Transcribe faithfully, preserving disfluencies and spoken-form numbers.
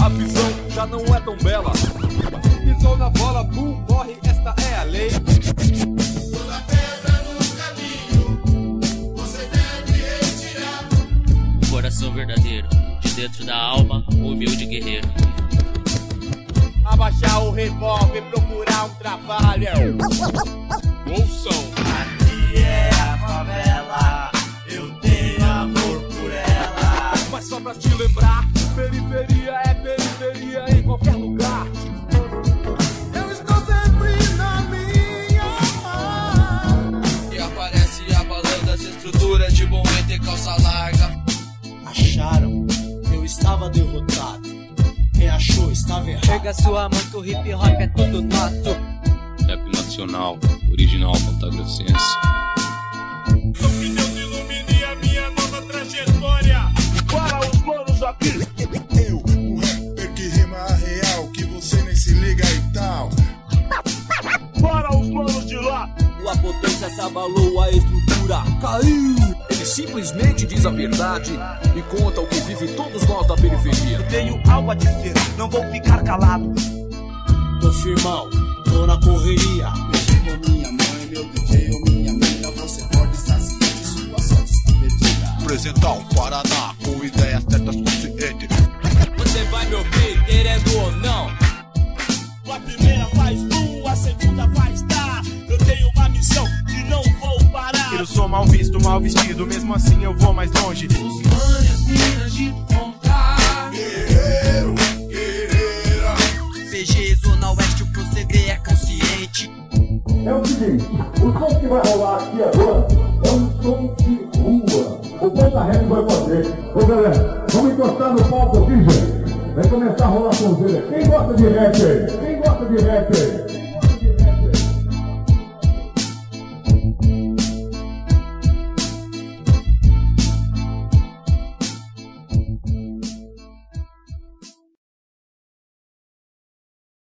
A visão já não é tão bela. Pisou na bola, bum, morre, esta é a lei. Toda pedra no caminho você deve retirar. Coração verdadeiro, de dentro da alma, humilde guerreiro. Abaixar o revólver, procurar um trabalho. Ouçam. Aqui é a favela, eu tenho amor por ela. Mas só pra te lembrar, periferia é periferia em qualquer lugar. Eu estou sempre na minha. E aparece abalando as estruturas de momento e calça larga. Acharam que eu estava derrotado. Quem achou estava errado. Pega sua mão que o hip hop é tudo nosso. Rap nacional, original pontagrossense. Que Deus ilumine a minha nova trajetória. Para os manos aqui. Eu, o rapper que rima a real, que você nem se liga e tal. Para os manos de lá. A potência se abalou, a estrutura caiu. Ele simplesmente diz a verdade e conta o que vive todos nós da periferia. Eu tenho algo a dizer, não vou ficar calado. Tô firmão, tô na correria. Mexi com minha mãe, meu D J ou minha amiga, você pode estar ciente, sua sorte está perdida. Apresentar um Paraná com ideias certas conscientes. Você vai me ouvir, querendo ou não. A primeira faz boom, a segunda faz dar. Eu tenho uma missão que não vou parar. Eu sou mal visto, mal vestido, mesmo assim eu vou mais longe. Os manos, minas de ponta. Guerreiro, guerreira. P G, Zona Oeste, o proceder é consciente. É o seguinte, o som que vai rolar aqui agora é um som de rua. O Ponta Rap vai fazer. Ô galera, vamos encostar no palco aqui, gente. Vai começar a rolar sonzeira. Quem gosta de rap aí? Quem gosta de rap aí?